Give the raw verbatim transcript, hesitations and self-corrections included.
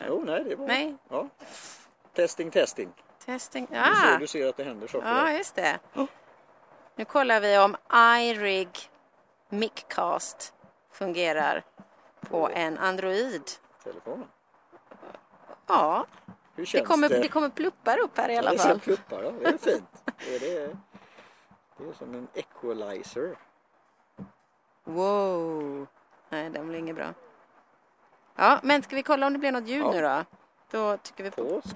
kanske? Jo, nej, det var... Nej. Ja. Testing, testing. Testing. Du, Ah. ser, du ser att det händer saker. Ja, just det. Oh. Nu kollar vi om iRig Miccast fungerar på en Android. Telefonen. Ja, Hur känns det kommer, det? det kommer pluppar upp här i alla ja, det fall. ser pluppar, ja. Det är fint. Det är, det, det är som en equalizer. Wow. Nej, den blir inget bra. Ja, men ska vi kolla om det blir något ljud ja. nu då? Då tycker vi på... på